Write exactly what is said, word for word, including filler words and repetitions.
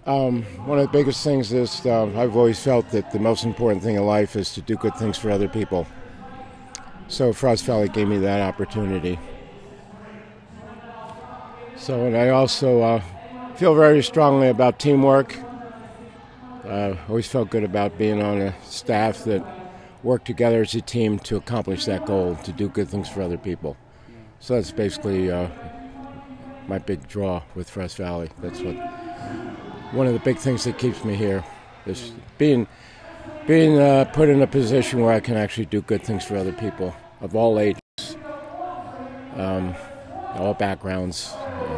Um, one of the biggest things is uh, I've always felt that the most important thing in life is to do good things for other people. So Frost Valley gave me that opportunity. So, and I also uh, feel very strongly about teamwork. Uh, always felt good about being on a staff that worked together as a team to accomplish that goal, to do good things for other people. So that's basically uh, my big draw with Frost Valley. That's what one of the big things that keeps me here is being being uh, put in a position where I can actually do good things for other people of all ages, um, all backgrounds,